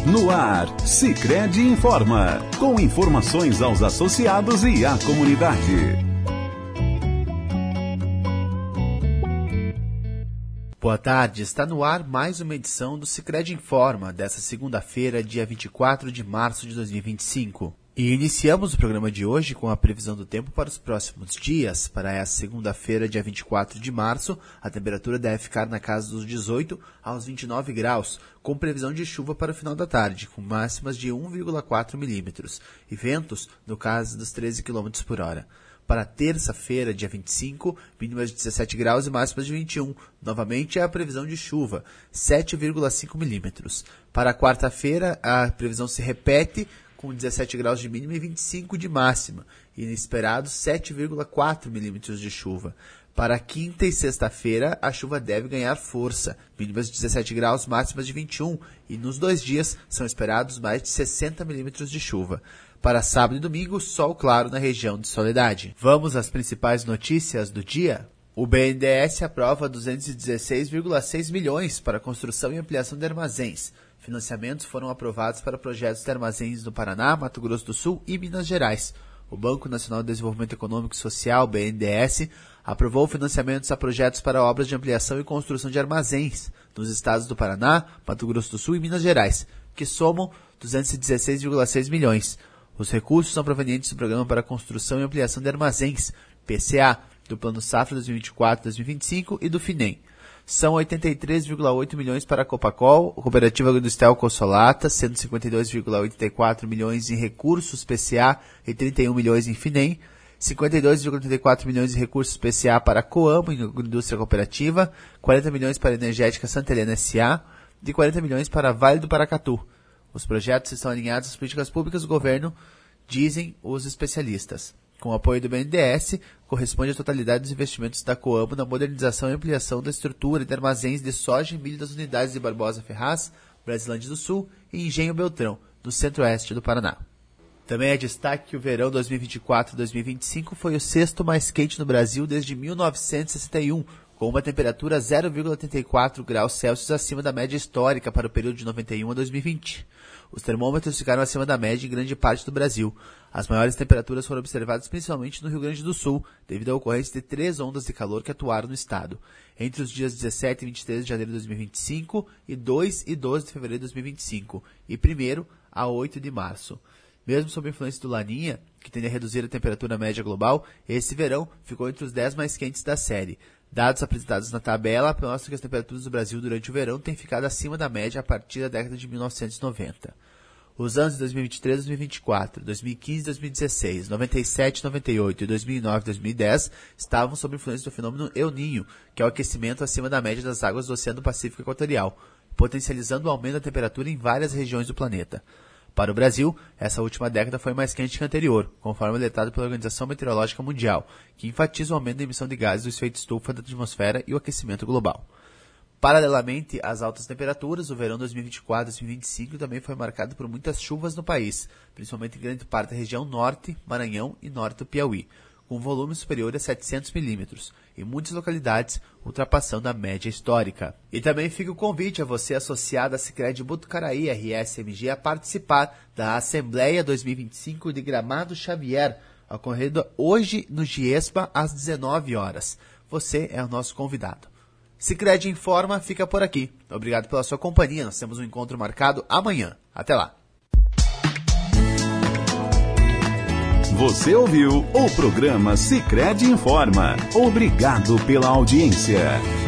No ar, Sicredi Informa, com informações aos associados e à comunidade. Boa tarde, está no ar mais uma edição do Sicredi Informa, desta segunda-feira, dia 24 de março de 2025. E iniciamos o programa de hoje com a previsão do tempo para os próximos dias. Para essa segunda-feira, dia 24 de março, a temperatura deve ficar na casa dos 18 aos 29 graus, com previsão de chuva para o final da tarde, com máximas de 1,4 milímetros, e ventos no caso dos 13 km por hora. Para terça-feira, dia 25, mínimas de 17 graus e máximas de 21. Novamente, a previsão de chuva, 7,5 milímetros. Para quarta-feira, a previsão se repete, com 17 graus de mínima e 25 de máxima, e esperados 7,4 milímetros de chuva. Para quinta e sexta-feira, a chuva deve ganhar força, mínimas de 17 graus, máximas de 21, e nos 2 dias são esperados mais de 60 milímetros de chuva. Para sábado e domingo, sol claro na região de Soledade. Vamos às principais notícias do dia? O BNDES aprova 216,6 milhões para construção e ampliação de armazéns. Financiamentos foram aprovados para projetos de armazéns no Paraná, Mato Grosso do Sul e Minas Gerais. O Banco Nacional de Desenvolvimento Econômico e Social, BNDES, aprovou financiamentos a projetos para obras de ampliação e construção de armazéns nos estados do Paraná, Mato Grosso do Sul e Minas Gerais, que somam 216,6 milhões. Os recursos são provenientes do Programa para Construção e Ampliação de Armazéns, PCA, do Plano Safra 2024-2025 e do FINEM. São 83,8 milhões para a Copacol, Cooperativa Agroindustrial Consolata, 152,84 milhões em recursos PCA e 31 milhões em FINEM, 52,84 milhões em recursos PCA para a Coamo, Indústria Cooperativa, 40 milhões para a Energética Santa Helena S.A. e 40 milhões para a Vale do Paracatu. Os projetos estão alinhados às políticas públicas do governo, dizem os especialistas. Com o apoio do BNDES, corresponde à totalidade dos investimentos da Coamo na modernização e ampliação da estrutura de armazéns de soja e milho das unidades de Barbosa Ferraz, Brasilândia do Sul e Engenho Beltrão, no centro-oeste do Paraná. Também é destaque que o verão 2024-2025 foi o sexto mais quente no Brasil desde 1961, com uma temperatura 0,84 graus Celsius acima da média histórica para o período de 91 a 2020. Os termômetros ficaram acima da média em grande parte do Brasil. As maiores temperaturas foram observadas principalmente no Rio Grande do Sul, devido à ocorrência de 3 ondas de calor que atuaram no estado, entre os dias 17 e 23 de janeiro de 2025 e 2 e 12 de fevereiro de 2025, e 1º a 8 de março. Mesmo sob a influência do Laninha, que tende a reduzir a temperatura média global, esse verão ficou entre os 10 mais quentes da série. Dados apresentados na tabela mostram que as temperaturas do Brasil durante o verão têm ficado acima da média a partir da década de 1990. Os anos de 2023 e 2024, 2015 e 2016, 97, 98 e 2009 e 2010 estavam sob influência do fenômeno El Niño, que é o aquecimento acima da média das águas do Oceano Pacífico Equatorial, potencializando o aumento da temperatura em várias regiões do planeta. Para o Brasil, essa última década foi mais quente que a anterior, conforme alertado pela Organização Meteorológica Mundial, que enfatiza o aumento da emissão de gases do efeito estufa da atmosfera e o aquecimento global. Paralelamente às altas temperaturas, o verão 2024-2025 também foi marcado por muitas chuvas no país, principalmente em grande parte da região norte, Maranhão e norte do Piauí, com volume superior a 700 milímetros, e muitas localidades ultrapassando a média histórica. E também fica o convite a você associado à Sicredi Botucaraí RSMG a participar da Assembleia 2025 de Gramado Xavier, ocorrendo hoje no Giespa às 19 horas. Você é o nosso convidado. Sicredi Informa fica por aqui. Obrigado pela sua companhia. Nós temos um encontro marcado amanhã. Até lá. Você ouviu o programa Sicredi Informa. Obrigado pela audiência.